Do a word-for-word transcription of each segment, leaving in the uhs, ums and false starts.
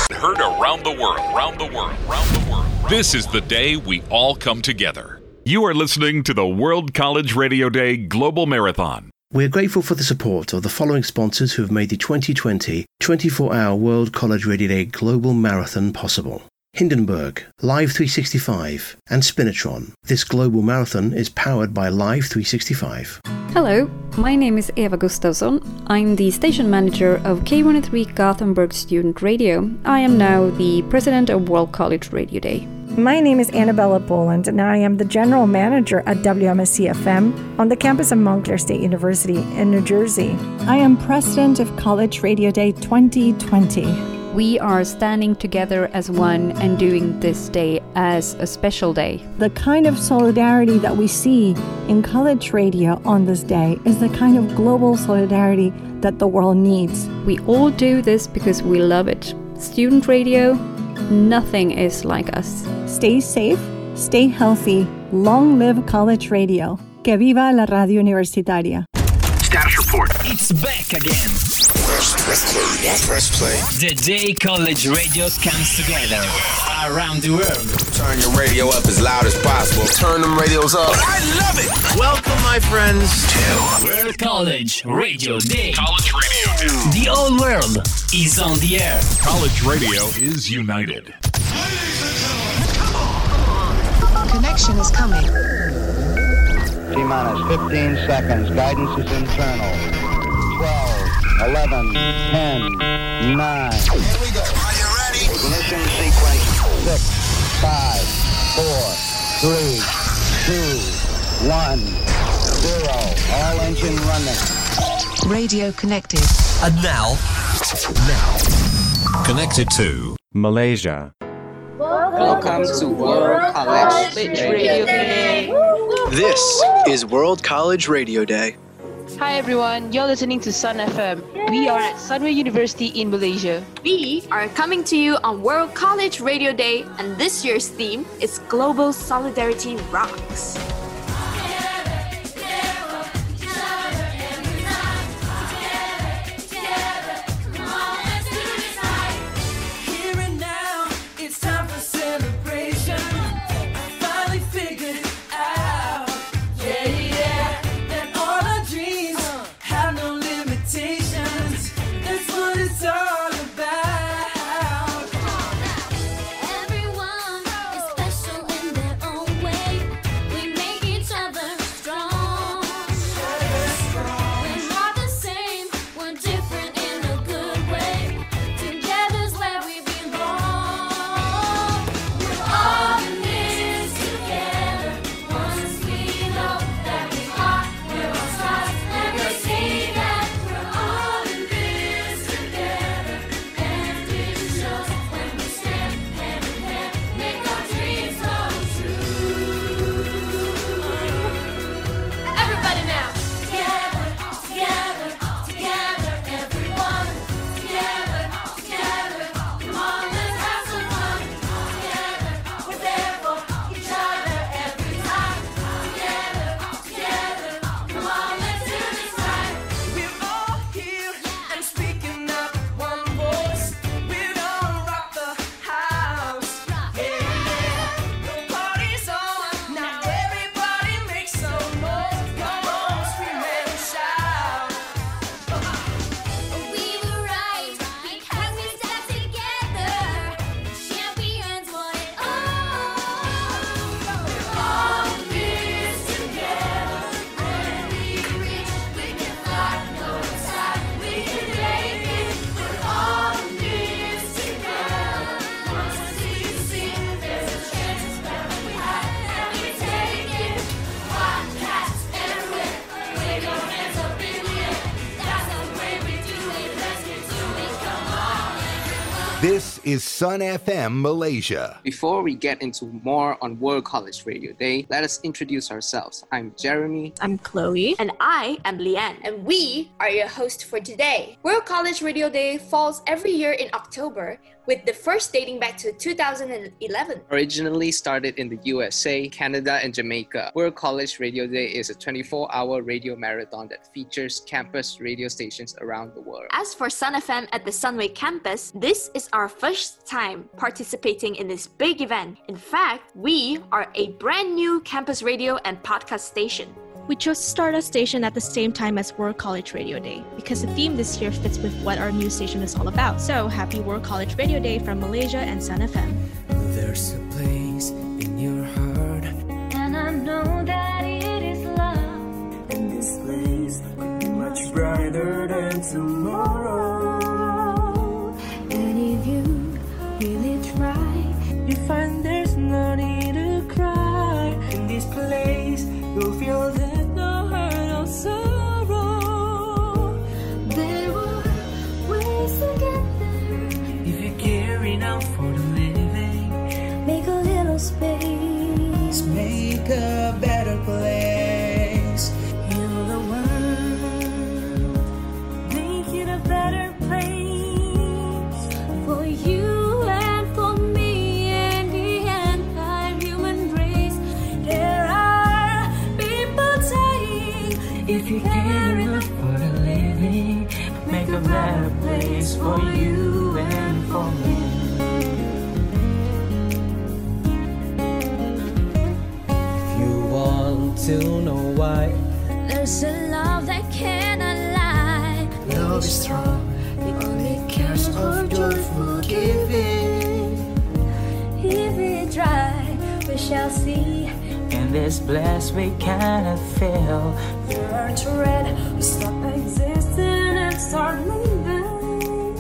Heard around the world, around the world, around the world. This is the day we all come together. You are listening to the World College Radio Day Global Marathon. We're grateful for the support of the following sponsors who have made the twenty twenty twenty-four hour World College Radio Day Global Marathon possible. Hindenburg, Live three sixty-five, and Spinatron. This global marathon is powered by Live three sixty-five. Hello, my name is Eva Gustafsson. I'm the station manager of K one oh three Gothenburg Student Radio. I am now the president of World College Radio Day. My name is Annabella Boland, and I am the general manager at W M S C F M on the campus of Montclair State University in New Jersey. I am president of College Radio Day twenty twenty. We are standing together as one and doing this day as a special day. The kind of solidarity that we see in college radio on this day is the kind of global solidarity that the world needs. We all do this because we love it. Student radio, nothing is like us. Stay safe, stay healthy, long live college radio. Que viva la radio universitaria. Status report. It's back again. Press, press play. Yeah, press play. The day college radio comes together around the world. Turn your radio up as loud as possible. Turn them radios up. I love it. Welcome, my friends, to World College Radio Day. College Radio Day. The whole world is on the air. College radio is united. Connection is coming. T-minus fifteen seconds. Guidance is internal. twelve, eleven, ten, nine. Here we go. Are you ready? Ignition sequence. six, five, four, three, two, one, zero. All engine running. Radio connected. And now, now, connected to Malaysia. Welcome to World College Radio Day. This is World College Radio Day. Hi everyone, you're listening to Sun F M. We are at Sunway University in Malaysia. We are coming to you on World College Radio Day, and this year's theme is Global Solidarity Rocks. This is Sun F M Malaysia. Before we get into more on World College Radio Day, let us introduce ourselves. I'm Jeremy. I'm Chloe. And I am Leanne. And we are your hosts for today. World College Radio Day falls every year in October, with the first dating back to two thousand eleven. Originally started in the U S A, Canada, and Jamaica, World College Radio Day is a twenty-four hour radio marathon that features campus radio stations around the world. As for Sun F M at the Sunway campus, this is our first time participating in this big event. In fact, we are a brand new campus radio and podcast station. We chose to start a station at the same time as World College Radio Day because the theme this year fits with what our new station is all about. So, happy World College Radio Day from Malaysia and Sun F M. There's a place in your heart, and I know that it is love. And this place could be much brighter than tomorrow. And if you really try, you find there's no need to cry. In this place, you'll feel that no hurt, no sorrow. There are ways to get there. If you care enough for the living, make a little space. Make a better place. Heal the world. Make it a better place for you and for me and the entire human race. There are people dying. If you care enough for the living, make a better place for you and for me. To know why there's a love that cannot lie. Love is strong, it only cares of joyful giving. If we try, we shall see. In this bliss we cannot feel. There are dread, we stop existing and start moving.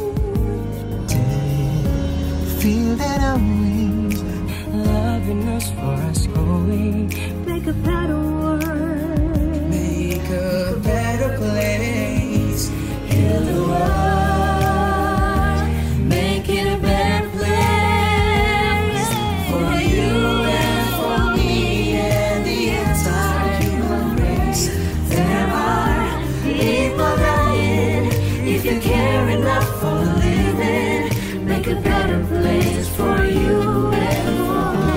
Feel that our wings, loving us for us going. Make a better world. Make a better place. Heal the world. Make it a better place for you and for me and the entire human race. There are people dying. If you care enough for living, make a better place for you and for me.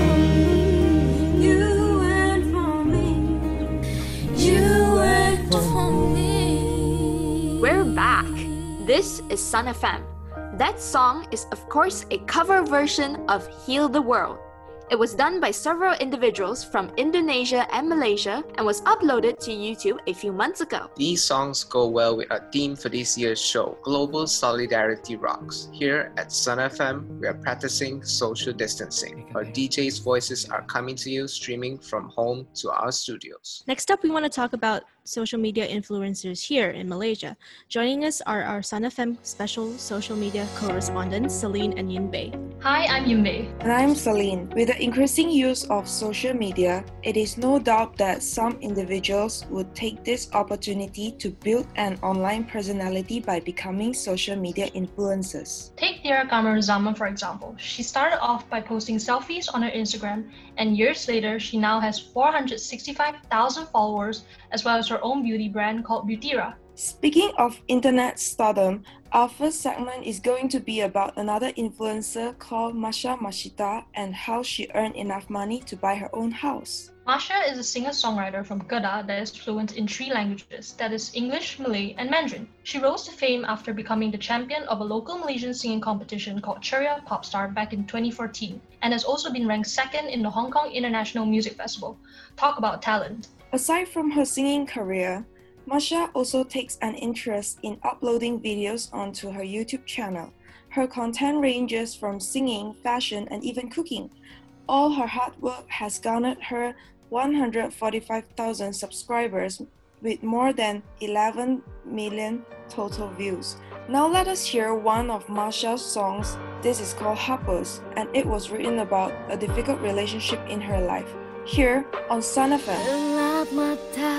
We're back. This is Sun F M. That song is, of course, a cover version of Heal the World. It was done by several individuals from Indonesia and Malaysia and was uploaded to YouTube a few months ago. These songs go well with our theme for this year's show, Global Solidarity Rocks. Here at Sun F M, we are practicing social distancing. Our D Js' voices are coming to you streaming from home to our studios. Next up, we want to talk about social media influencers here in Malaysia. Joining us are our Sun F M special social media correspondents, Celine and Yunbei. Hi, I'm Yunbei. And I'm Celine. With the increasing use of social media, it is no doubt that some individuals would take this opportunity to build an online personality by becoming social media influencers. Take Tiara Kamar-Zaman for example. She started off by posting selfies on her Instagram, and years later, she now has four hundred sixty-five thousand followers, as well as her own beauty brand called Beautyra. Speaking of internet stardom, our first segment is going to be about another influencer called Masha Mashita and how she earned enough money to buy her own house. Masha is a singer-songwriter from Kedah that is fluent in three languages, that is English, Malay, and Mandarin. She rose to fame after becoming the champion of a local Malaysian singing competition called Ceria Popstar back in twenty fourteen, and has also been ranked second in the Hong Kong International Music Festival. Talk about talent. Aside from her singing career, Masha also takes an interest in uploading videos onto her YouTube channel. Her content ranges from singing, fashion, and even cooking. All her hard work has garnered her one hundred forty-five thousand subscribers with more than eleven million total views. Now let us hear one of Masha's songs. This is called Hapus, and it was written about a difficult relationship in her life. Here on Sun F M. Gelap mata,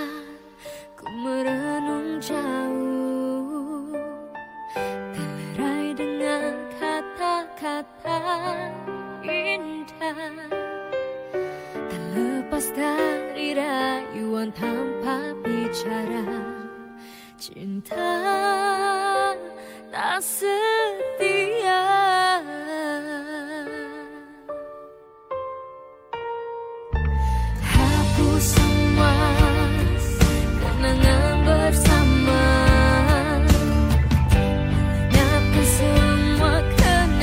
ku merenung jauh, terlerai dengan kata-kata indah, terlepas dari rayuan tanpa bicara. Cinta tak setia. Hapus semua kenangan bersama, lenyapkan semua kenangan.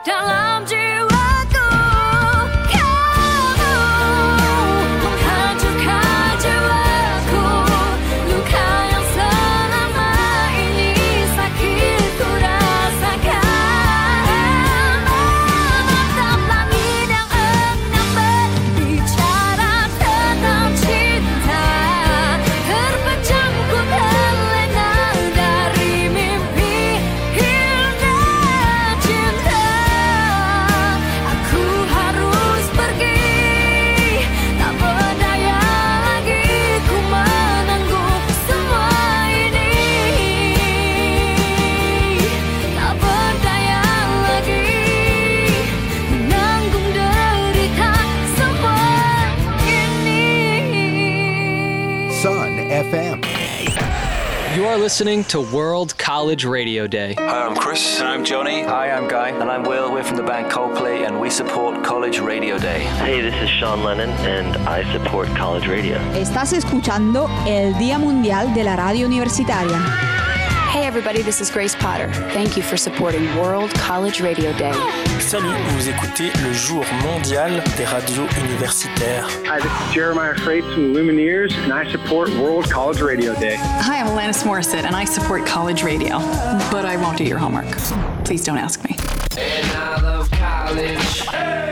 dalam jiwaku. Kamu menghancurkan jiwaku, luka yang selama ini sakit ku rasakan. Menatap langit yang enggan berbicara tentang cinta, terpejam ku terlena dari mimpi indah cinta. Aku harus pergi, tak berdaya lagi ku menanggung semua ini. Tak berdaya lagi menanggung derita semua ini. Sun F M. You are listening to World College Radio Day. Hi, I'm Chris. And I'm Johnny. Hi, I'm Guy. And I'm Will. We're from the band Coldplay, and we support College Radio Day. Hey, this is Sean Lennon, and I support College Radio. Estás escuchando el Día Mundial de la Radio Universitaria. Hey everybody, this is Grace Potter. Thank you for supporting World College Radio Day. Salut, vous écoutez le Jour mondial des radios universitaires. Hi, this is Jeremiah Freites from Lumineers, and I support World College Radio Day. Hi, I'm Alanis Morissette, and I support College Radio. But I won't do your homework. Please don't ask me. And I love college.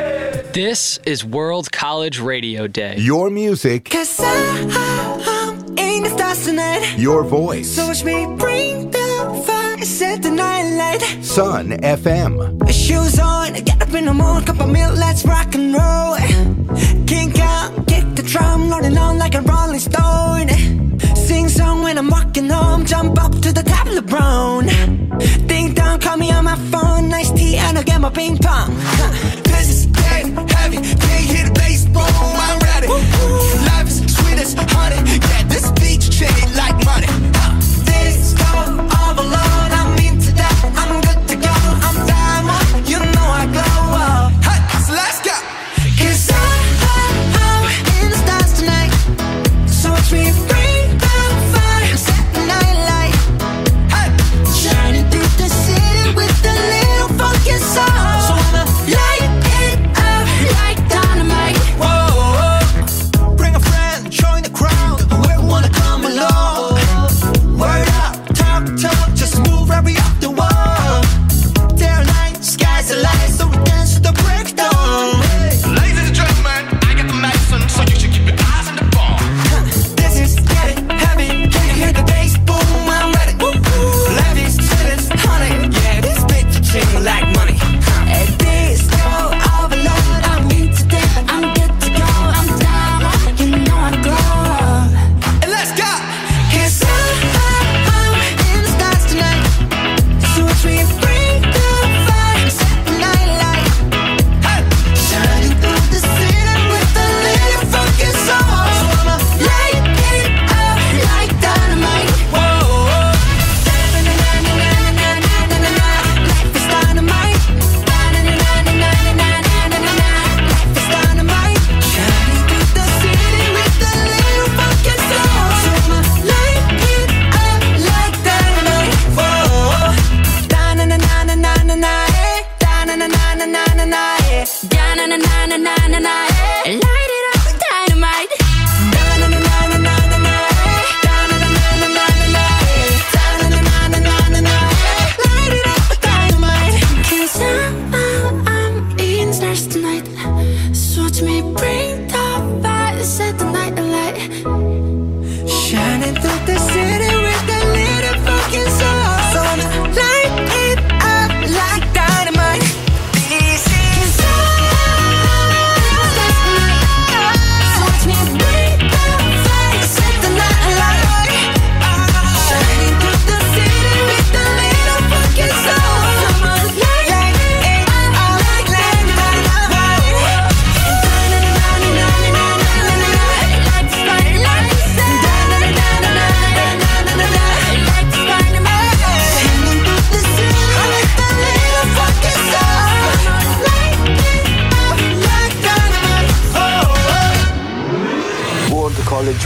This is World College Radio Day. Your music. Cause I, I'm in the stars tonight. Your voice. So watch me bring the fire, set the night light. Sun F M. Shoes on, get up in the morning, cup of milk, let's rock and roll. Kink out, kick the drum, rolling on like a rolling stone. Sing song when I'm walking home, jump up to the top of the brown. Ding dong, call me on my phone, nice tea and I'll get my ping pong. This is getting heavy, can't hear the bass, boom, I'm ready. Life is sweet as honey, yeah, this beach chain like money. This go all alone, I'm into that, I'm good to go, I'm diamond, you know I glow up. Hey, so let's go. Cause I, I, I'm in the stars tonight, so watch me bring the fire, set the night light. Hey, shining through the city with a little funky soul. So I'ma light it up like dynamite. Whoa, bring a friend, join the crowd, whoever wanna come along. Word up, talk, talk, just move right up the wall. Day or night, sky's the light, so we dance to the breakdown. Ladies and gentlemen, I got the medicine, so you should keep your eyes on the ball. This is getting heavy, can you hear the bass? Boom, I'm ready. Life is chillin', honey, yeah, this bitch chillin' like money. At this go all alone, I'm into that, I'm good to go, I'm down, you know I glow. And let's go! Cause I, I'm in the stars tonight, so watch me bring the fire, set the night light. Hey, shining through the city with a little funky soul. So I'ma light it up like dynamite. Whoa, da-na-na-na-na-na-na-na-na-na. Life is dynamite. Da-na-na-na-na-na-na-na-na-na. Life is dynamite. Shining through the city with a little funky soul. So I'ma light it up like dynamite. Whoa, da-na-na-na-na-na-na-na. Da-na-na-na-na-na-na. Da-na-na-na-na-na-na. Light it up like dynamite. Da-na-na-na-na-na-na. Da-na-na-na-na-na-na. Da-na-na-na-na-na-na. Light it up like dynamite. Cause I'm, I'm in the stars tonight, so watch me bring the fire, set the night alight. Shining through the city with a little fucking soul. So I'ma light it up like dynamite. This is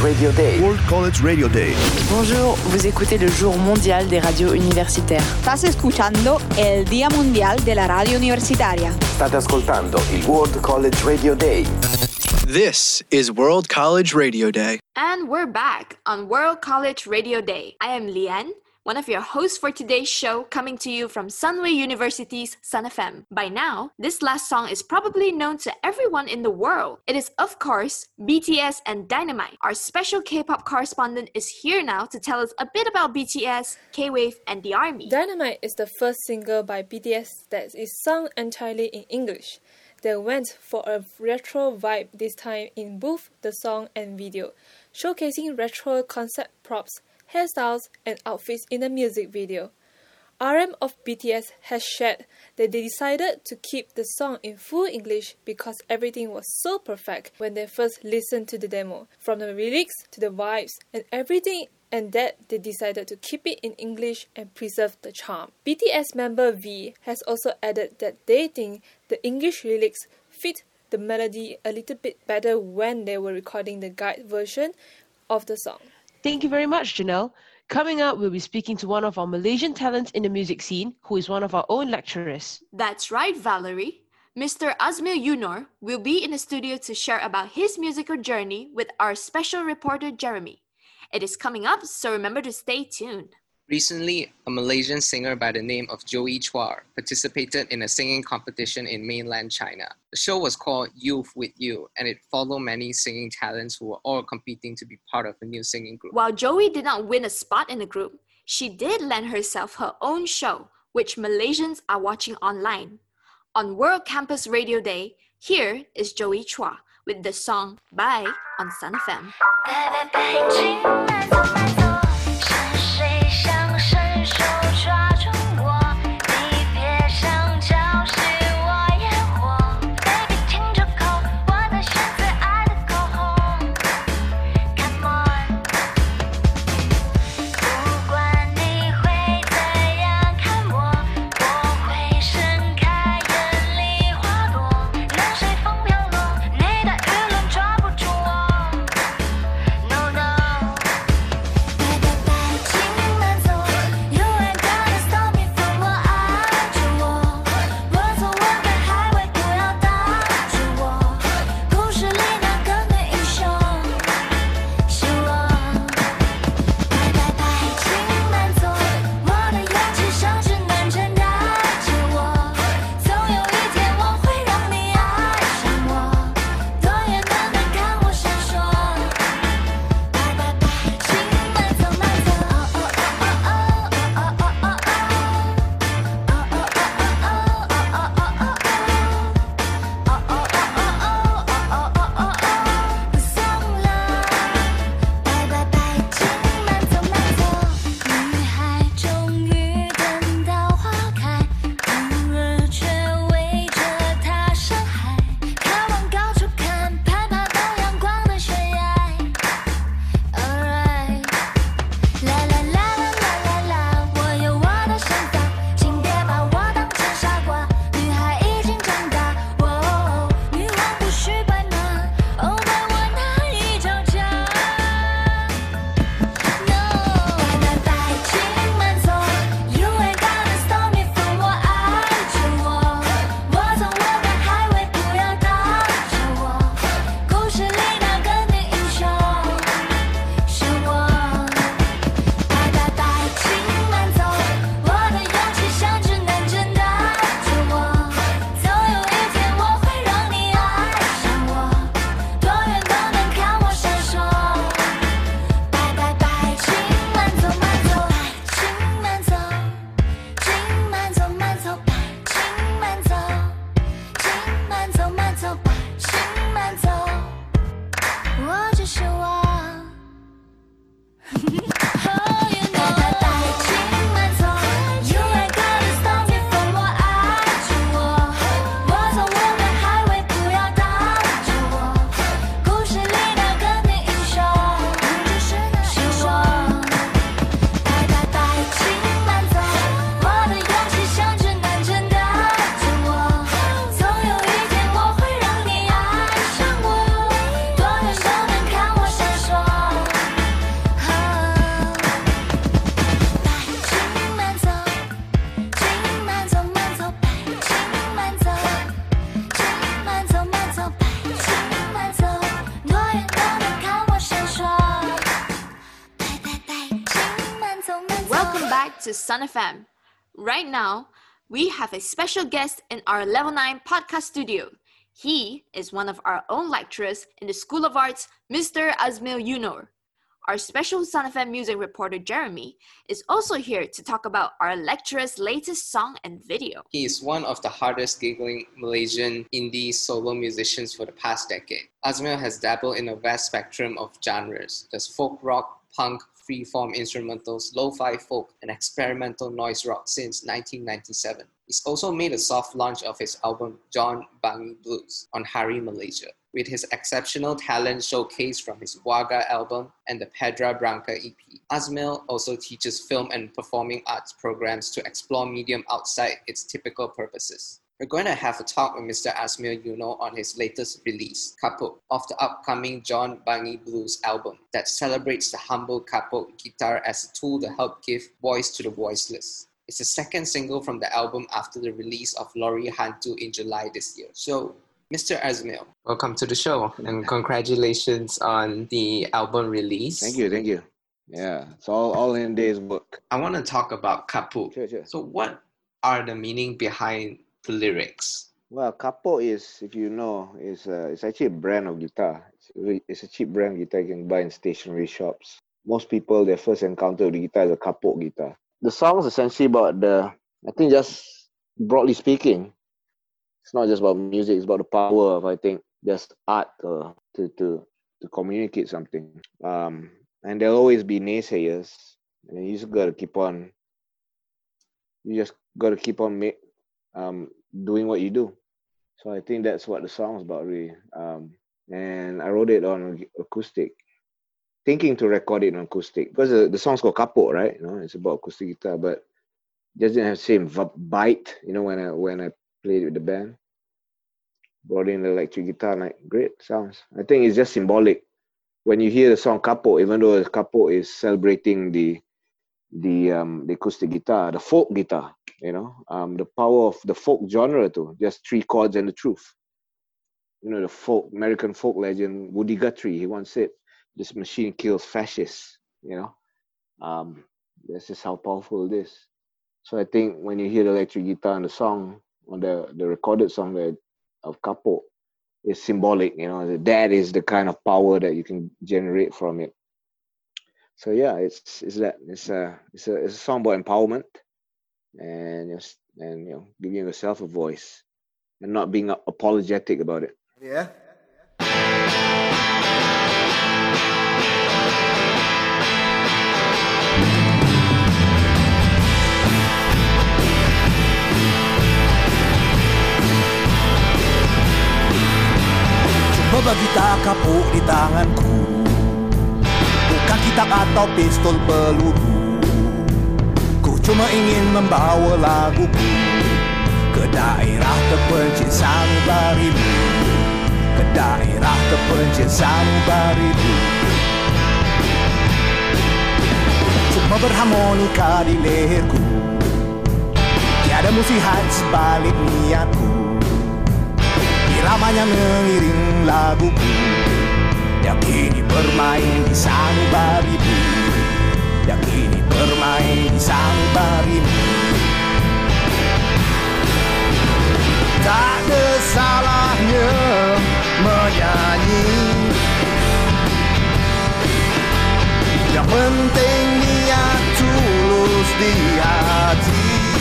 Radio Day. World College Radio Day. Bonjour, vous écoutez le jour mondial des radios universitaires. Estás escuchando el Día Mundial de la Radio Universitaria. State ascoltando il World College Radio Day. This is World College Radio Day. And we're back on World College Radio Day. I am Lian, one of your hosts for today's show, coming to you from Sunway University's Sun F M. By now, this last song is probably known to everyone in the world. It is, of course, B T S and Dynamite. Our special K-pop correspondent is here now to tell us a bit about B T S, K-Wave, and the ARMY. Dynamite is the first single by B T S that is sung entirely in English. They went for a retro vibe this time in both the song and video, showcasing retro concept props, hairstyles, and outfits in the music video. R M of B T S has shared that they decided to keep the song in full English because everything was so perfect when they first listened to the demo, from the lyrics to the vibes and everything, and that they decided to keep it in English and preserve the charm. B T S member V has also added that they think the English lyrics fit the melody a little bit better when they were recording the guide version of the song. Thank you very much, Janelle. Coming up, we'll be speaking to one of our Malaysian talents in the music scene, who is one of our own lecturers. That's right, Valerie. Mister Azmil Yunor will be in the studio to share about his musical journey with our special reporter, Jeremy. It is coming up, so remember to stay tuned. Recently, a Malaysian singer by the name of Joey Chua participated in a singing competition in mainland China. The show was called Youth with You, and it followed many singing talents who were all competing to be part of a new singing group. While Joey did not win a spot in the group, she did lend herself her own show, which Malaysians are watching online. On World Campus Radio Day, here is Joey Chua with the song Bye on Sun F M. Arts is Sun F M. Right now, we have a special guest in our Level nine podcast studio. He is one of our own lecturers in the School of Arts, Mister Azmil Yunor. Our special Sun F M music reporter, Jeremy, is also here to talk about our lecturer's latest song and video. He is one of the hardest giggling Malaysian indie solo musicians for the past decade. Azmil has dabbled in a vast spectrum of genres, such as folk rock, punk, freeform instrumentals, lo-fi folk, and experimental noise rock since nineteen ninety-seven. He's also made a soft launch of his album John Bangi Blues on Hari Malaysia, with his exceptional talent showcased from his Waga album and the Pedra Branca E P. Azmil also teaches film and performing arts programs to explore medium outside its typical purposes. We're going to have a talk with Mister Azmil Yunor on his latest release, Kaput, of the upcoming John Bangi Blues album that celebrates the humble kaput guitar as a tool to help give voice to the voiceless. It's the second single from the album after the release of Lori Hantu in July this year. So, Mister Azmil, welcome to the show and congratulations on the album release. Thank you, thank you. Yeah, it's all, all in a day's work. I want to talk about Kaput. Sure, sure. So what are the meaning behind the lyrics? Well, Kaput is, if you know, is uh, it's actually a brand of guitar. It's, really, it's a cheap brand guitar you can buy in stationery shops. Most people, their first encounter with the guitar is a Kaput guitar. The song is essentially about the, I think just broadly speaking, it's not just about music, it's about the power of, I think, just art uh, to, to, to communicate something. Um, and there'll always be naysayers, and you just got to keep on, you just got to keep on make, um, doing what you do. So I think that's what the song's about, really. Um, and I wrote it on acoustic, thinking to record it on acoustic, because the, the song's called Kaput, right? You know, it's about acoustic guitar, but it just didn't have the same bite, you know, when I when I played it with the band. Brought in the electric guitar, and like, great sounds. I think it's just symbolic. When you hear the song Kaput, even though the Kaput is celebrating the the um the acoustic guitar, the folk guitar, you know, um the power of the folk genre too, just three chords and the truth. You know, the folk American folk legend Woody Guthrie, he once said, "This machine kills fascists," you know. Um, that's just how powerful it is. So I think when you hear the electric guitar on the song, on the, the recorded song that, of Kaput, it's symbolic, you know, that is the kind of power that you can generate from it. So yeah, it's it's that it's a it's a it's a song about empowerment and just and you know giving yourself a voice and not being apologetic about it. Yeah. Coba kita kapuk di tanganku, bukan kitak atau pistol peluru. Ku cuma ingin membawa laguku ke daerah terpencil sanubarimu, ke daerah terpencil sanubarimu. Cuma berharmonika di leherku, tiada musihat sebalik niatku. Lamanya mengiring laguku yang kini bermain di sanubarimu, yang kini bermain di sanubarimu. Tak ada salahnya menyanyi, yang penting niat tulus di hati.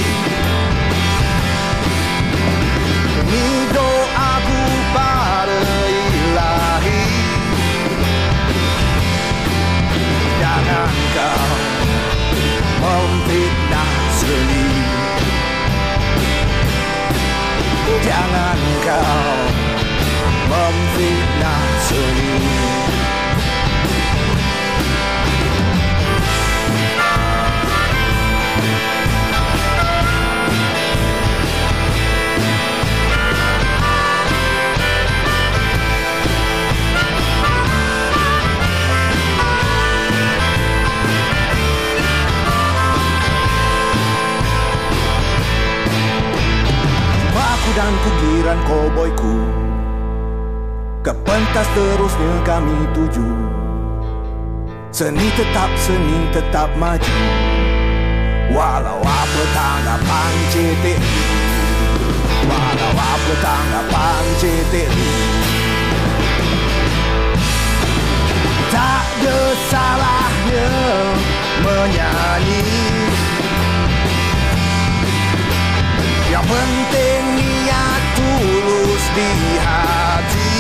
Ini doaku pada Ilahi, jangan kau memfitnah seni, jangan kau memfitnah seni. Dan kugiran koboyku ke pentas terusnya kami tuju. Seni tetap seni tetap maju, Walau apa tanggapan cetek, walau apa tanggapan cetek, tak ada salahnya menyanyi. Yang penting niat tulus di hati.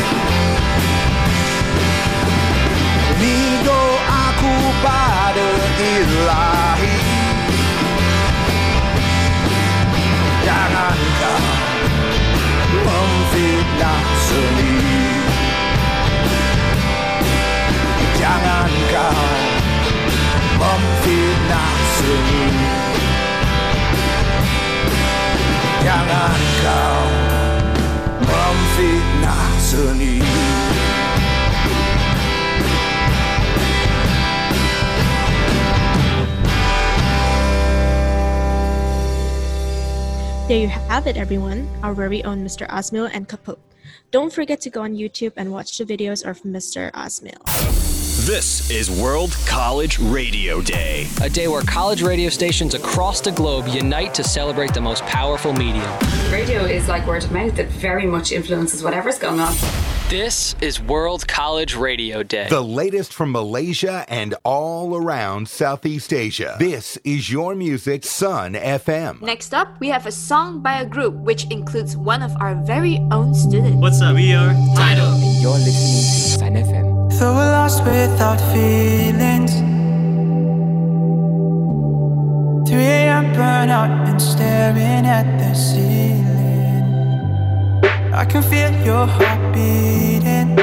Ini doaku pada Ilahi. Jangan kau memfitnah seni. Jangan kau memfitnah seni. Jangan kau memfitnah seni. There you have it, everyone, our very own Mister Asmil and Kaput. Don't forget to go on YouTube and watch the videos of Mister Asmil. This is World College Radio Day, a day where college radio stations across the globe unite to celebrate the most powerful medium. Radio is like word of mouth. It very much influences whatever's going on. This is World College Radio Day. The latest from Malaysia and all around Southeast Asia. This is your music, Sun F M. Next up, we have a song by a group which includes one of our very own students. What's up? We are Tidal. And you're listening to Sun F M. So we're lost without feelings. three a.m. burnout and staring at the ceiling. I can feel your heart beating,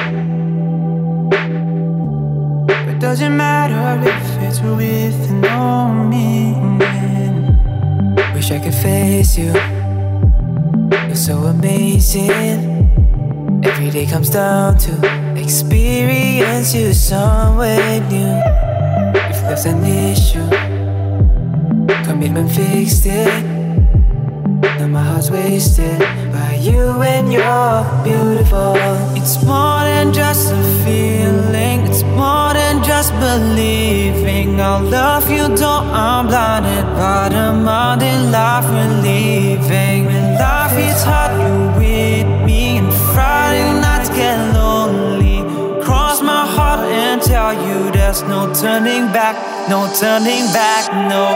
but doesn't matter if it's with no meaning. Wish I could face you. You're so amazing. Every day comes down to experience you somewhere new. If there's an issue, commitment fixed it. Now my heart's wasted by you and you're beautiful. It's more than just a feeling. It's more than just believing. I'll love you though I'm blinded by the mountain life we're leaving. When life hits hard, you with me, and Friday nights get lonely. Cross my heart and tell you there's no turning back, no turning back, no.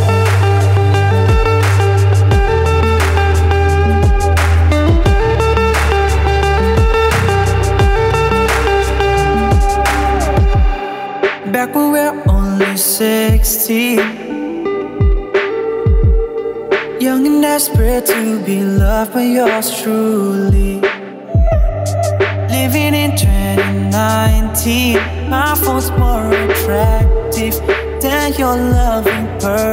Back when we're only sixteen, young and desperate to be loved by yours truly. Living in twenty nineteen, my phone's more attractive than your loving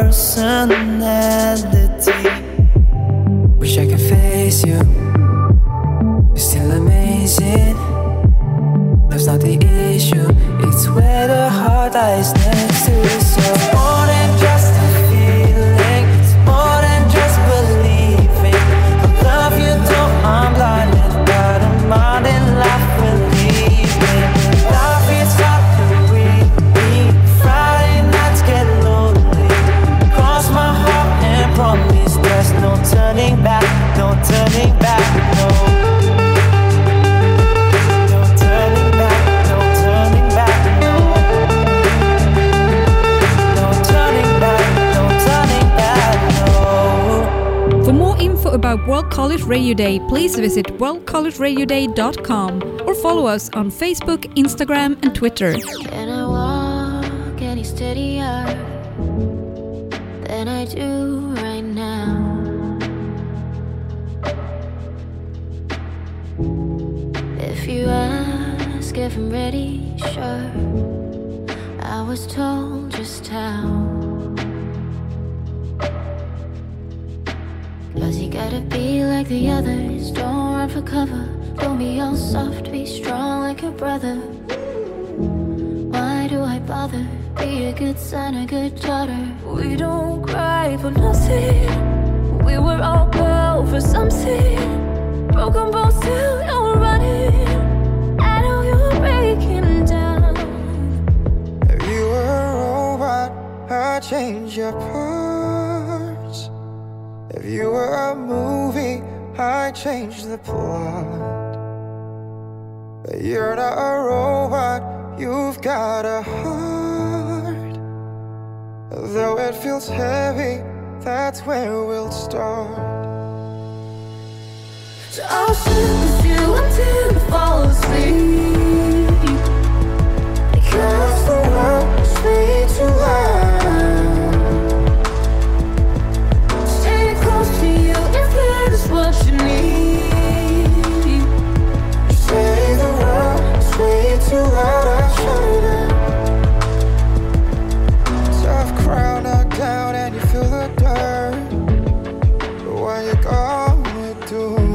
personality. Wish I could face you. You're still amazing. Love's not the issue, it's where the heart lies next to it. So more than just a feeling, it's more than just believing. I love you though I'm blinded by the modern life we're leaving. Life is hard to read me. Friday nights get lonely. Cross my heart and promise there's no turning back, no turning back, no. For more info about World College Radio Day, please visit world college radio day dot com or follow us on Facebook, Instagram, and Twitter. Can I walk any steadier than I do right now? If you ask if I'm ready, sure. I was told just how. Cause you gotta be like the others. Don't run for cover. Don't be all soft. Be strong like your brother. Why do I bother? Be a good son, a good daughter. We don't cry for nothing. We were all built for something. Broken bones still no running. I know you're breaking down. You were a robot, hurt change your parts. If you were a movie, I'd change the plot. But you're not a robot, you've got a heart. Though it feels heavy, that's where we'll start. So I'll sit with you until you fall asleep, because the world is way too loud. Stay close to you if that is what you need. You say the world is way too loud, I'll shut it down. Tough crowd knocked down and you feel the dirt. But what you gonna do?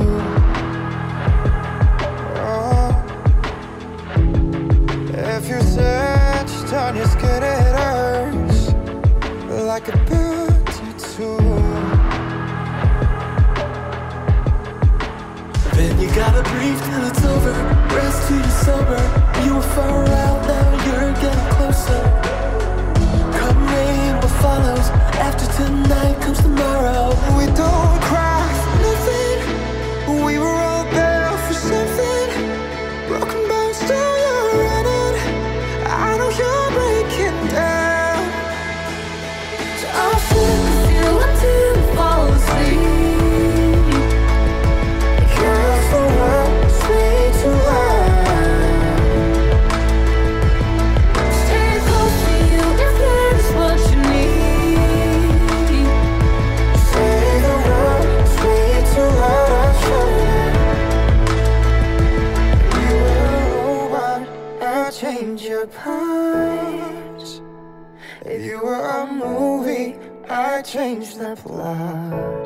If you touched on your skin, it hurts like a burn tattoo. Then you gotta breathe till it's over. Rest till you're sober. You were far out, now you're getting closer. Come rain, what follows? After tonight comes tomorrow. We don't cry for nothing. We were all built for something. Broken bones, still you're running. I know you're breaking down. So I'll sit with you until you fall asleep, because the world is way too loud. stay close to you if that is what you need. Say the world is way too loud, I'll shut it down. You were a robot, I'll change your parts. If you were a movie, I'd change the plot.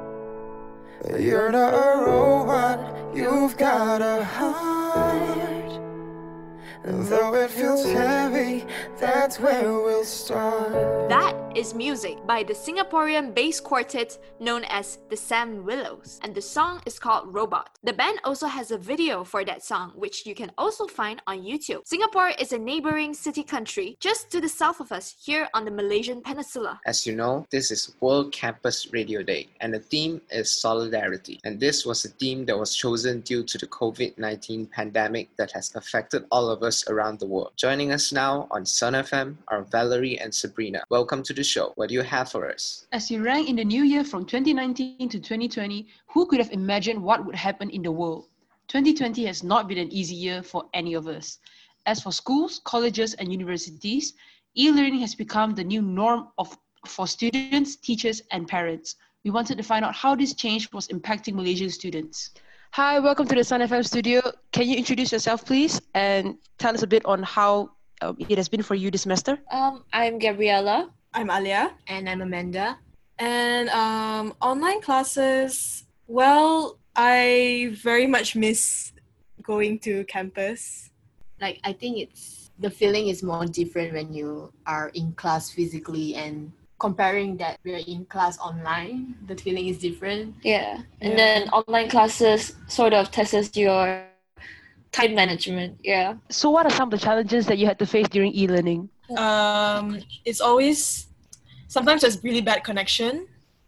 But you're not a robot, you've got a heart. And though it feels heavy, that's where we'll start. That is Music by the Singaporean bass quartet known as the Sam Willows, and the song is called Robot. The band also has a video for that song, which you can also find on YouTube. Singapore is a neighboring city country just to the south of us here on the Malaysian Peninsula. As you know, this is World Campus Radio Day, and the theme is Solidarity. And this was a theme that was chosen due to the COVID nineteen pandemic that has affected all of us around the world. Joining us now on Sun F M are Valerie and Sabrina. Welcome to the show. What do you have for us? As you rang in the new year from twenty nineteen to twenty twenty, who could have imagined what would happen in the world? twenty twenty has not been an easy year for any of us. As for schools, colleges, and universities, e-learning has become the new norm of for students, teachers, and parents. We wanted to find out how this change was impacting Malaysian students. Hi, welcome to the Sun F M studio. Can you introduce yourself, please, and tell us a bit on how um, it has been for you this semester? Um, I'm Gabriella. I'm Alia. And I'm Amanda. And um, online classes, well, I very much miss going to campus. Like, I think it's the feeling is more different when you are in class physically, and comparing that we're in class online, the feeling is different. Yeah. And Yeah. then online classes sort of tests your time management. Yeah. So what are some of the challenges that you had to face during e-learning? Um, it's always, sometimes there's really bad connection.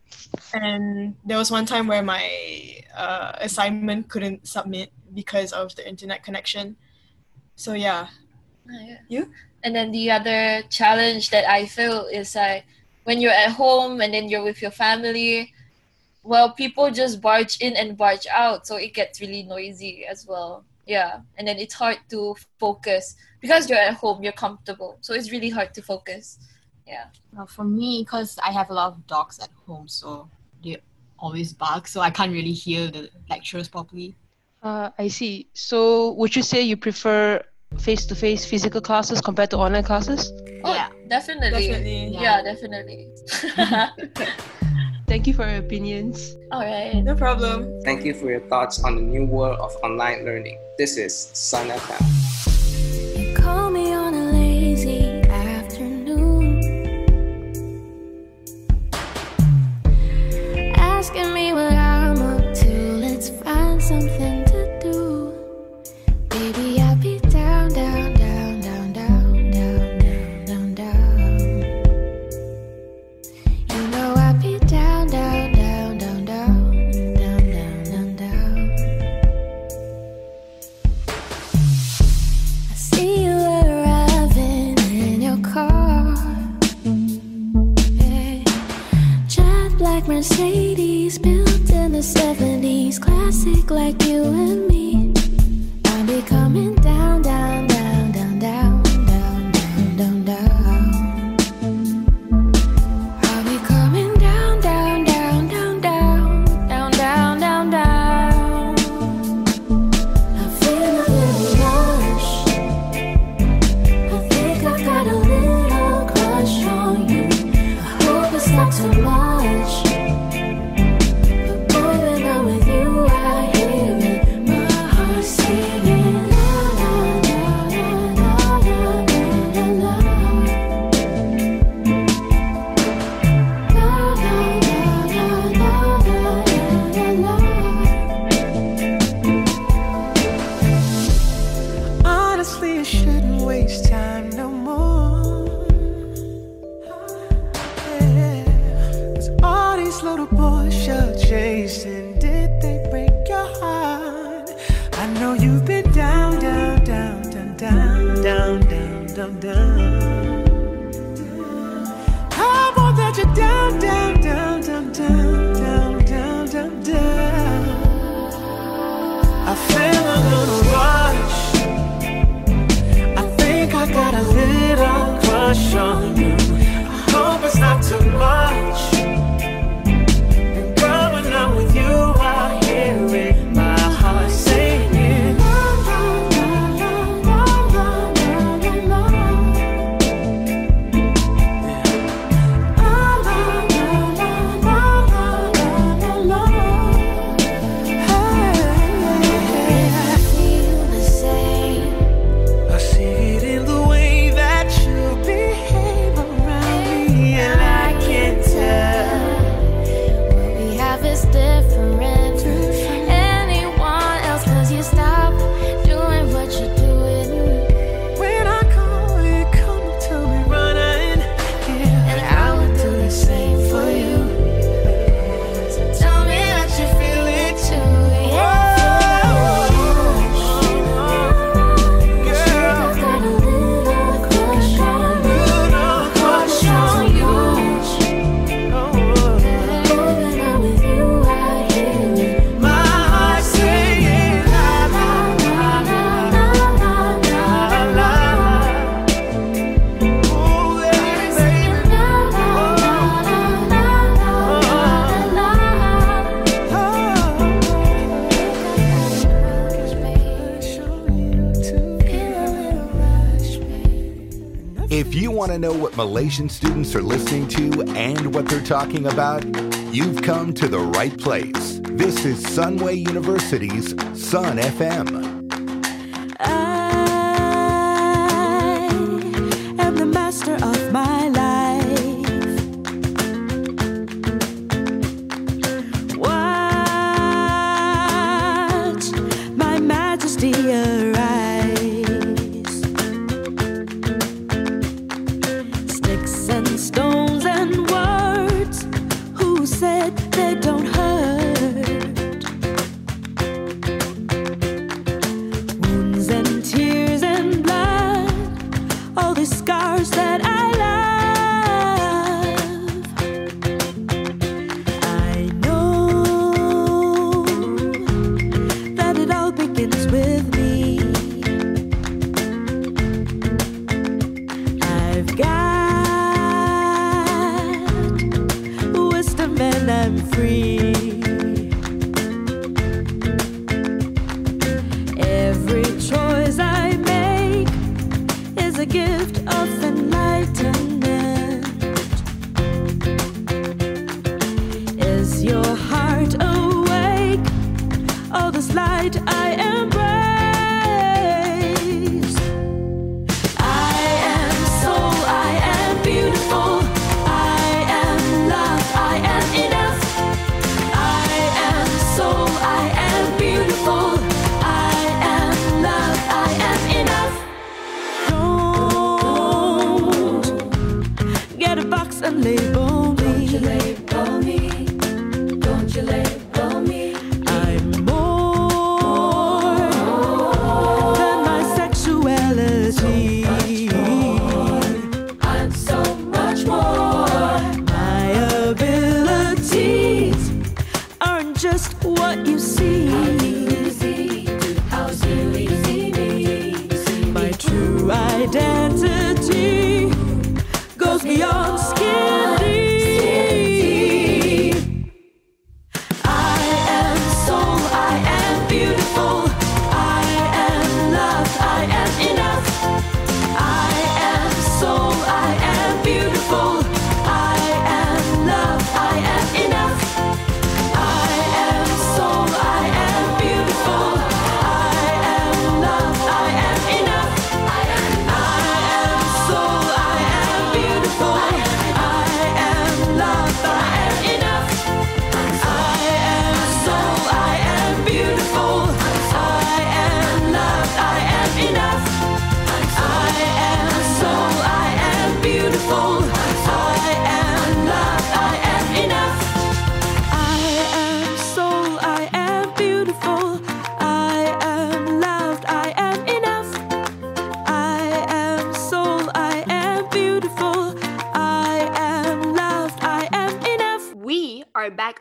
And there was one time where my uh, assignment couldn't submit because of the internet connection. So yeah. Oh, yeah. You? And then the other challenge that I feel is like when you're at home and then you're with your family, well, people just barge in and barge out. So it gets really noisy as well. Yeah. And then it's hard to focus because you're at home, you're comfortable. So it's really hard to focus. Yeah. Well, for me, because I have a lot of dogs at home, so they always bark, so I can't really hear the lecturers properly. Uh, I see. So would you say you prefer face-to-face physical classes compared to online classes? Oh, yeah. Definitely. Definitely. Yeah, definitely. Thank you for your opinions. All right. No problem. Thank you for your thoughts on the new world of online learning. This is Sun F M. You call me on a lazy afternoon, asking me what I'm up to. Let's find something to do. Baby, I'll be down, down, down, down, down, down, down, down, down. weak like you and me. I'll be coming down, down, down, down, down, down, down, down, down. I'll be coming down, down, down, down, down, down, down, down, down. I feel a little rush. I think I've got a little crush on you. I hope it's not too much. But boy, when I'm with you, I hear it. My heart singing la la la la la la la la. La la la la la la la la. Honestly, I shouldn't waste time no more. Yeah. 'Cause all these little boys you're chasing, did they break your heart? I know you've been down, down, down, down, down, down, down, down, down. I won't let you down, down, down, down, down, down, down, down, down. I feel a little rush. I think I got a little crush on you. I hope it's not too much. And girl, when I'm with you, I hear it. My heart singing. La, la, la, la, la, la, la, la, la. Yeah. La, la, la, la, la, la, la, la, la. Hey, I feel the same. I see it in the way that you behave around me, and I can't tell. What we have is different from anyone else. 'Cause you stop doing what you're doing. When I call, you come to me running, yeah. And I would do the same for you. So tell me that you feel it too. Yeah. Girl, I've got a little crush on you. Crush on you. When I'm with you, I hear it. My heart singing la la la la la la la la. Oh, baby, baby. La la la la la la la If you want to know what Malaysian students are listening to and what they're talking about, you've come to the right place. This is Sunway University's Sun F M. I am the master of my life. Watch my majesty arise. Sticks and stones and words, who said they don't hurt? Wounds and tears and blood, all the scars that I love. I know that it all begins with me. I've got wisdom and I'm free. Every choice I make is a gift of enlightenment. Is your heart awake? All this light I embrace. I am soul, I am beautiful. I am love, I am enough. I am soul, I am beautiful. I am love, I am enough. Don't get a box and label me. Don't you label me. Don't you label me. I'm more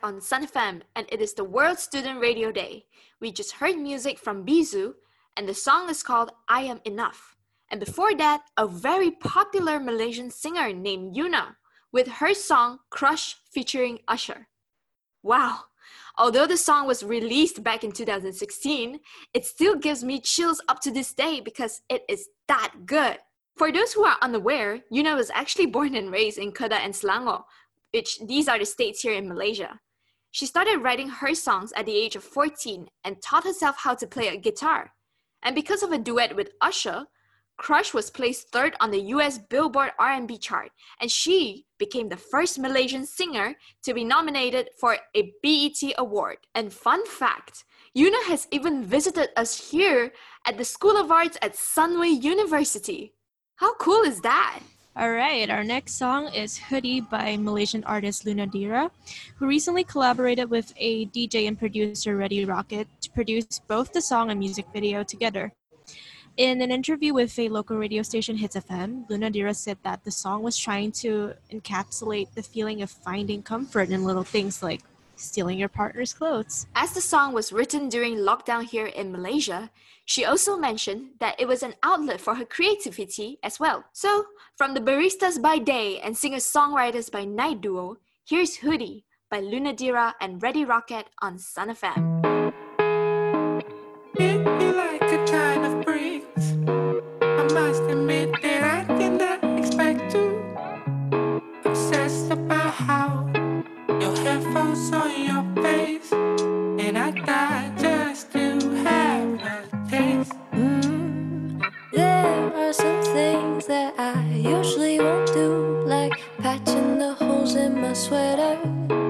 on Sun F M, and it is the World Student Radio Day. We just heard music from Bizu, and the song is called I Am Enough. And before that, a very popular Malaysian singer named Yuna, with her song Crush featuring Usher. Wow! Although the song was released back in two thousand sixteen, it still gives me chills up to this day because it is that good. For those who are unaware, Yuna was actually born and raised in Kedah and Selangor, which these are the states here in Malaysia. She started writing her songs at the age of fourteen and taught herself how to play a guitar. And because of a duet with Usher, Crush was placed third on the U S Billboard R and B chart, and she became the first Malaysian singer to be nominated for a B E T award. And fun fact, Yuna has even visited us here at the School of Arts at Sunway University. How cool is that? Alright, our next song is Hoodie by Malaysian artist Luna Dira, who recently collaborated with a D J and producer Ready Rocket to produce both the song and music video together. In an interview with a local radio station, Hits F M, Luna Dira said that the song was trying to encapsulate the feeling of finding comfort in little things like stealing your partner's clothes. As the song was written during lockdown here in Malaysia, she also mentioned that it was an outlet for her creativity as well. So, from the Baristas by Day and singer-songwriters by Night Duo, here's Hoodie by Luna Dira and Ready Rocket on Sun F M. Hit me like a kind of breeze. I must admit that I did not expect to. Obsessed about how your hair falls on your face, and I died just to have a taste. Mm, there are some things that I usually won't do, like patching the holes in my sweater.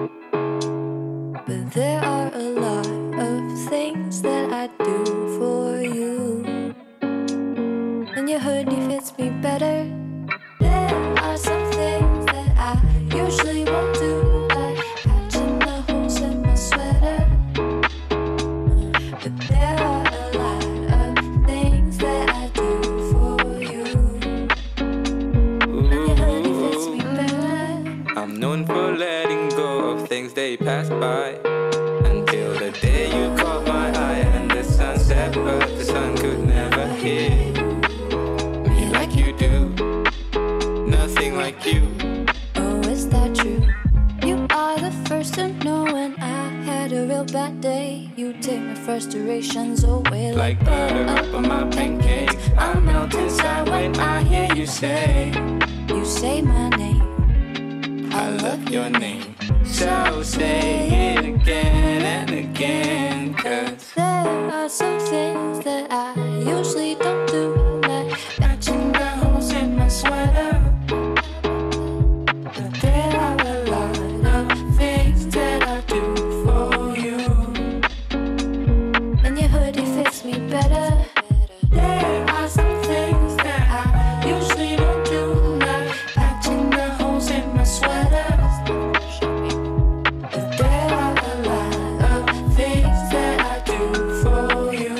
But there are a lot of things that I do for you, and your hoodie fits me better. There are some things that I usually won't do, like patching the holes in my sweater. But there are a lot of things that I do for you, and your hoodie fits me better. I'm known for letting go of things they pass by, until the day you caught my eye and the sun set, but the sun could never hit me like you do. Nothing like you. Oh, is that true? You are the first to know when I had a real bad day. You take my frustrations away Like butter up on my pancakes, I melt inside when I hear you say, you say my name. I love your name. So say it again and again, cause there are some things that I usually don't do, like patching the holes in my sweater. But there are a lot of things that I do for you, and your hoodie fits me better. There are some things that I usually don't do, like patching the holes in my sweater. But there are a lot of things that I do for you,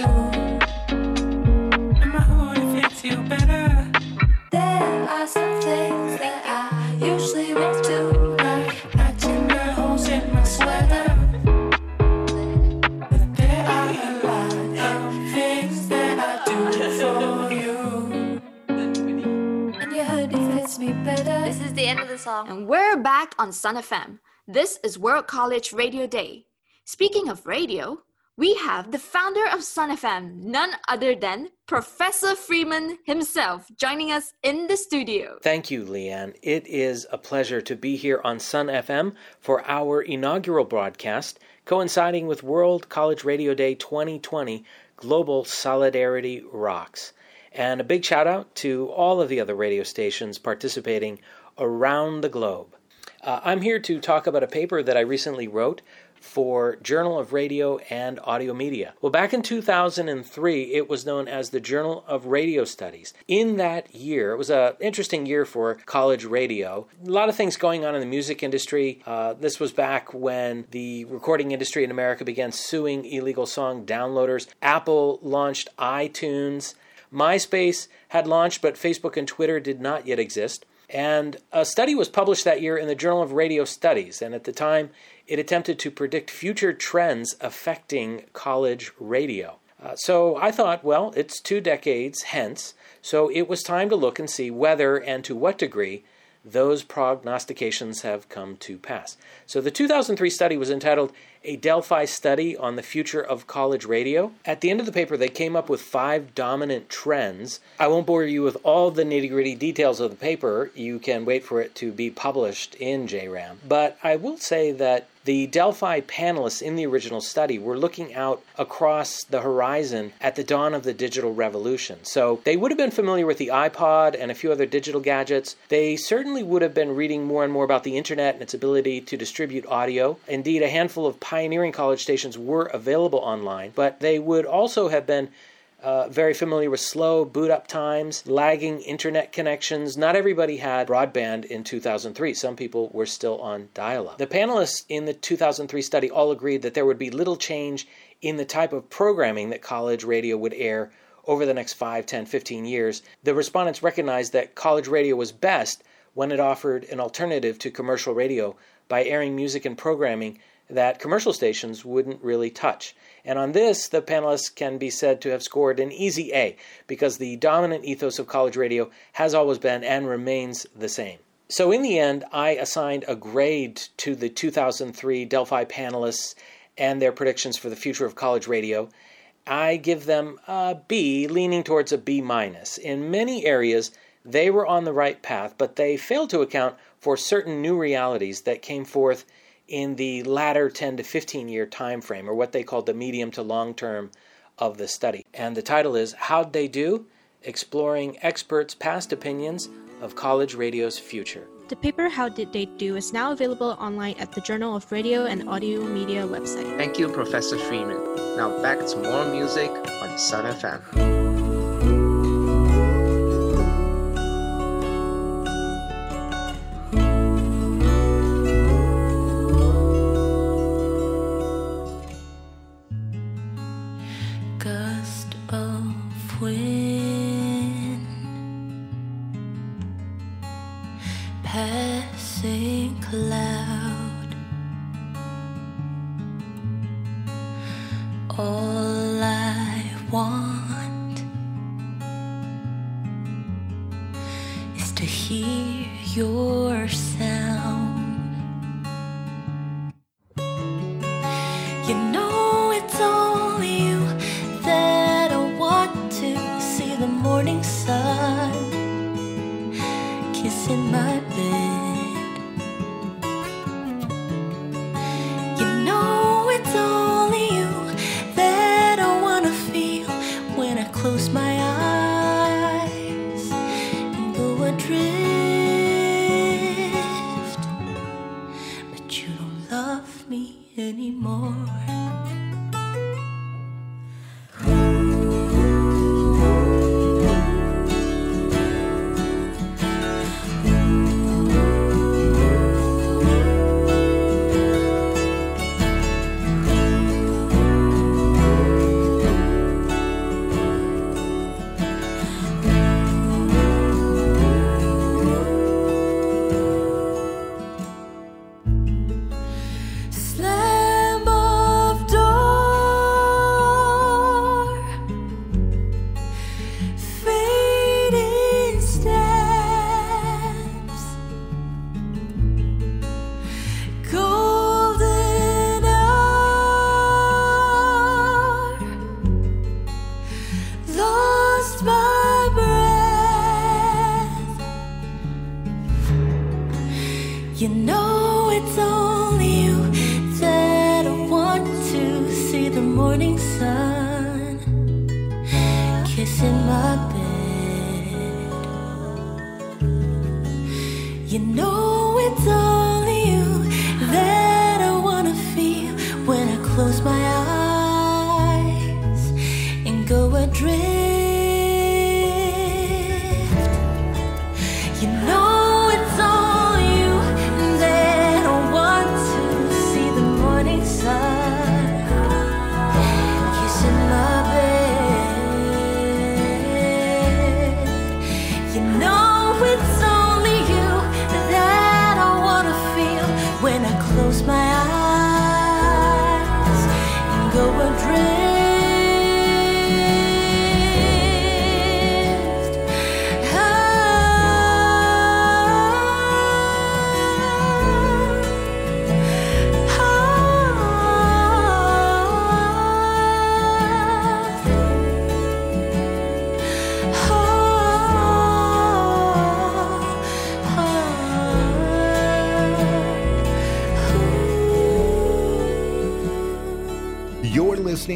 and my hoodie fits you better. There are some things that I usually won't do, like patching the holes in my sweater. But there are a lot of things that I do for you, and your hoodie fits me better. This is the end of the song. And we're back on Sun F M. This is World College Radio Day. Speaking of radio, we have the founder of Sun F M, none other than Professor Freeman himself, joining us in the studio. Thank you, Leanne. It is a pleasure to be here on Sun F M for our inaugural broadcast, coinciding with World College Radio Day twenty twenty, Global Solidarity Rocks. And a big shout out to all of the other radio stations participating around the globe. Uh, I'm here to talk about a paper that I recently wrote for Journal of Radio and Audio Media. Well, back in two thousand three, it was known as the Journal of Radio Studies. In that year, it was an interesting year for college radio. A lot of things going on in the music industry. Uh, this was back when the recording industry in America began suing illegal song downloaders. Apple launched iTunes. MySpace had launched, but Facebook and Twitter did not yet exist. And a study was published that year in the Journal of Radio Studies, and at the time it attempted to predict future trends affecting college radio. Uh, so I thought, well, it's two decades hence, so it was time to look and see whether and to what degree those prognostications have come to pass. So the two thousand three study was entitled A Delphi Study on the Future of College Radio. At the end of the paper, they came up with five dominant trends. I won't bore you with all the nitty-gritty details of the paper. You can wait for it to be published in J RAM. But I will say that the Delphi panelists in the original study were looking out across the horizon at the dawn of the digital revolution. So they would have been familiar with the iPod and a few other digital gadgets. They certainly would have been reading more and more about the internet and its ability to distribute audio. Indeed, a handful of pioneering college stations were available online, but they would also have been Uh, very familiar with slow boot-up times, lagging internet connections. Not everybody had broadband in two thousand three. Some people were still on dial-up. The panelists in the two thousand three study all agreed that there would be little change in the type of programming that college radio would air over the next five, ten, fifteen years. The respondents recognized that college radio was best when it offered an alternative to commercial radio by airing music and programming that commercial stations wouldn't really touch. And on this, the panelists can be said to have scored an easy A, because the dominant ethos of college radio has always been and remains the same. So in the end, I assigned a grade to the two thousand three Delphi panelists and their predictions for the future of college radio. I give them a B, leaning towards a B minus. In many areas, they were on the right path, but they failed to account for certain new realities that came forth in the latter ten to fifteen year time frame, or what they called the medium to long term of the study. And the title is How'd They Do? Exploring Experts' Past Opinions of College Radio's Future. The paper How Did They Do is now available online at the Journal of Radio and Audio Media website. Thank you, Professor Freeman. Now back to more music on Sun F M. Passing cloud, all I want is to hear your sound. You know it's only you that I want to see the morning sun kissing my bed. You know it's only you that I wanna feel when I close my eyes and go adrift. But you don't love me anymore. You know it's only you that I want to see the morning sun kissing my bed. You know it's only you that I wanna feel when I close my eyes and go adrift. You know it's only you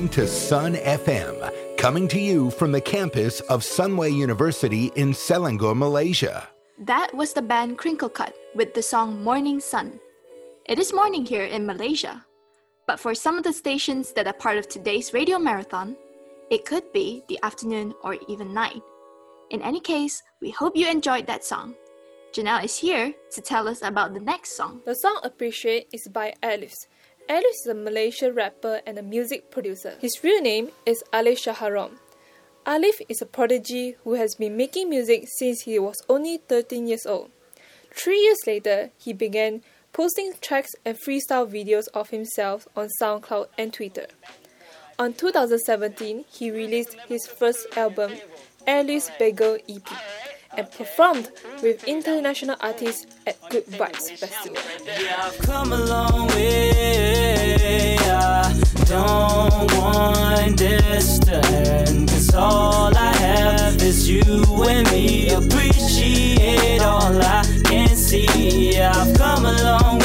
listening to Sun F M, coming to you from the campus of Sunway University in Selangor, Malaysia. That was the band Crinkle Cut with the song Morning Sun. It is morning here in Malaysia, but for some of the stations that are part of today's radio marathon, it could be the afternoon or even night. In any case, we hope you enjoyed that song. Janelle is here to tell us about the next song. The song Appreciate is by Alif. Alif is a Malaysian rapper and a music producer. His real name is Alif Shaharom. Alif is a prodigy who has been making music since he was only thirteen years old. Three years later, he began posting tracks and freestyle videos of himself on SoundCloud and Twitter. On two thousand seventeen, he released his first album, Alif's Bagel E P, and performed with international artists at Good Vibes Festival. Yeah, I've come a long way. I don't want this to end, 'cause all I have is you and me. Appreciate all I can see. I've come a long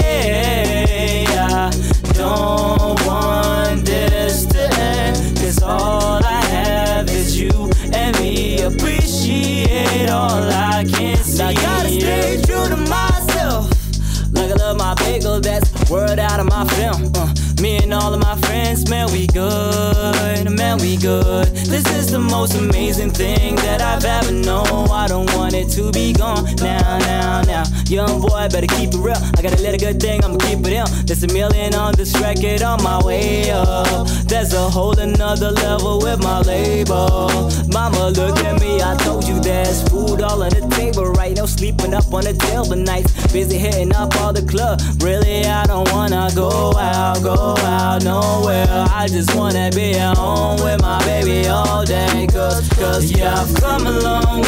way. I don't want this to end, 'cause all I have is you and me. Appreciate all I can see. I gotta stay true to myself. Like I love my bagel, that's word out of my film. Uh, me and all of my friends, man, we good, man, we good. This is the most amazing thing that I've ever known. I don't want it to be gone. Now, now, now, young boy, better keep it real. I gotta let a good thing, I'ma keep it in. There's a million on this record on my way up. There's a whole another level with my label. Mama, look at me, I told you there's food all on the table. Right now, sleeping up on the table nights. Busy hitting up all the club. Really, I don't wanna go out, go out nowhere. I just wanna be at home with my baby all day. Cause, cause yeah, I've come a long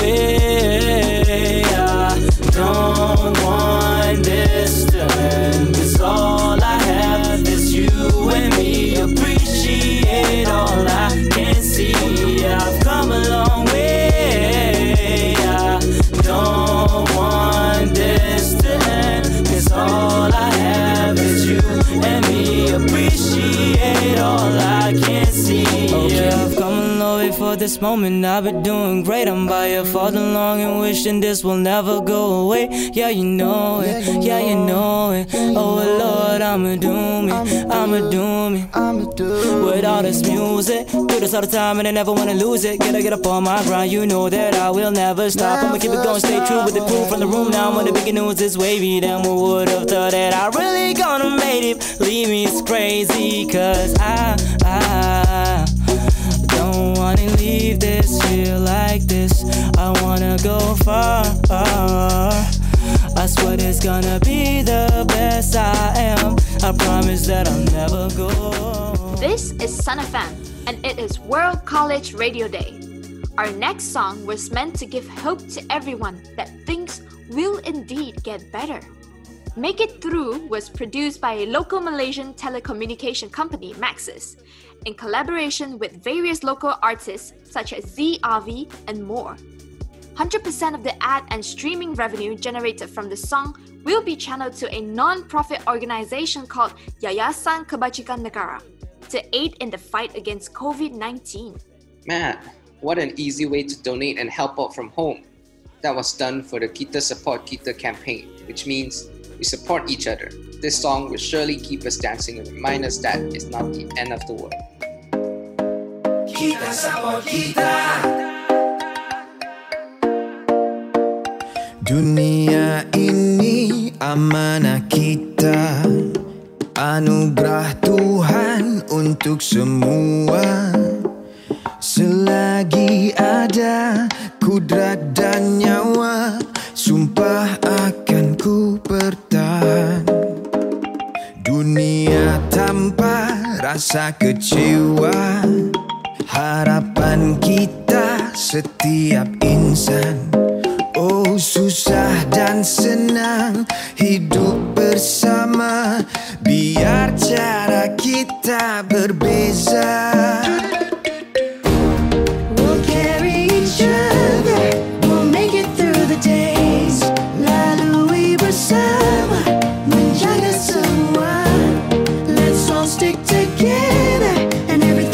way. I don't want this to end, 'cause all I have is you and me. Appreciate all I can see. I've come a long way. I don't want this to end, 'cause all I have is you and me. Appreciate all I can see. Okay, I've come a long way for this moment. I've been doing great. I'm by here for the long and wishing this will never go away. Yeah, you know it. Yeah, you know it. Oh Lord, I'ma do me. I'ma do me. With all this music, do this all the time and I never wanna lose it. Gotta get up on my grind. You know that I will never stop. I'ma keep it going, stay true with the crew from the room. Now I'm on the big news is wavy. Then who would've thought that I really gonna make it? Leave me, it's crazy, 'cause I, I don't wanna leave this here like this. I wanna go far. I swear it's gonna be the best I am. I promise that I'll never go. This is Sun F M, and it is World College Radio Day. Our next song was meant to give hope to everyone that things will indeed get better. Make It Through was produced by a local Malaysian telecommunication company, Maxis, in collaboration with various local artists such as Z R V and more. one hundred percent of the ad and streaming revenue generated from the song will be channeled to a non-profit organization called Yayasan Kebajikan Negara to aid in the fight against covid nineteen. Man, what an easy way to donate and help out from home. That was done for the Kita Support Kita campaign, which means we support each other. This song will surely keep us dancing and remind us that it's not the end of the world. Kita support kita. Dunia ini amanah kita, anugerah Tuhan untuk semua. Selagi ada kudrat dan nyawa, sumpah akan ku bertahan. Dunia tanpa rasa kecewa, harapan kita setiap insan. Oh, susah dan senang hidup bersama, biar cara kita berbeza. We'll carry each other, we'll make it through the days. Lalui bersama, menjaga semua. Let's all stick together and everything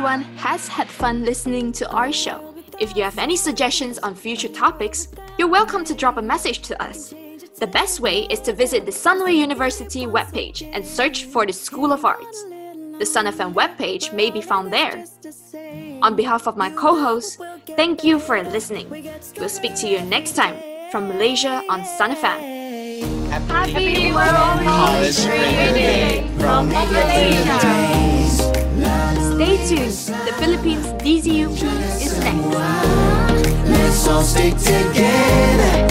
everyone has had fun listening to our show. If you have any suggestions on future topics, you're welcome to drop a message to us. The best way is to visit the Sunway University webpage and search for the School of Arts. The Sun F M webpage may be found there. On behalf of my co-hosts, thank you for listening. We'll speak to you next time from Malaysia on Sun F M. Happy World College Radio Day from Malaysia. Stay tuned. The Philippines D Z U P is next. Let's all stick together.